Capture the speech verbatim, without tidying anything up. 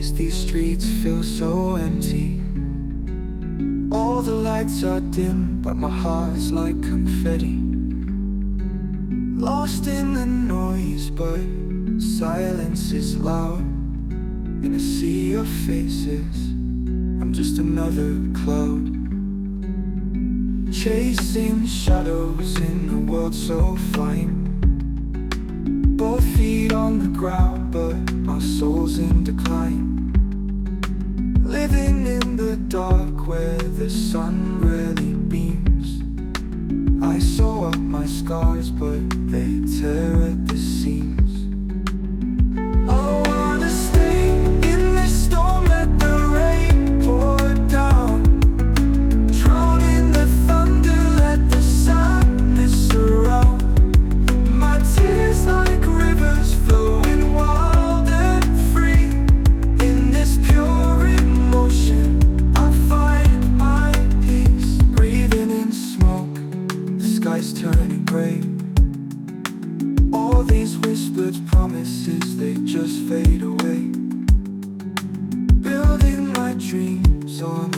days these streets feel so empty. All the lights are dim, but my heart's like confetti. Lost in the noise, but silence is loud. In a sea of faces, I'm just another cloud, chasing shadows in a world so fine. Both feet on the ground, but our souls in decline. Living in the dark where the sun rarely beams. I sew up my scars, but they tear at the seams. I wanna stay in this storm, let the rain pour down. Drown in the thunder, let the sadness surround. My tears like rivers flowing wild and free. In this pure emotion, I find my peace. Breathing in smoke, the sky's turning gray. All these whispered promises, they just fade away. Building my dreams on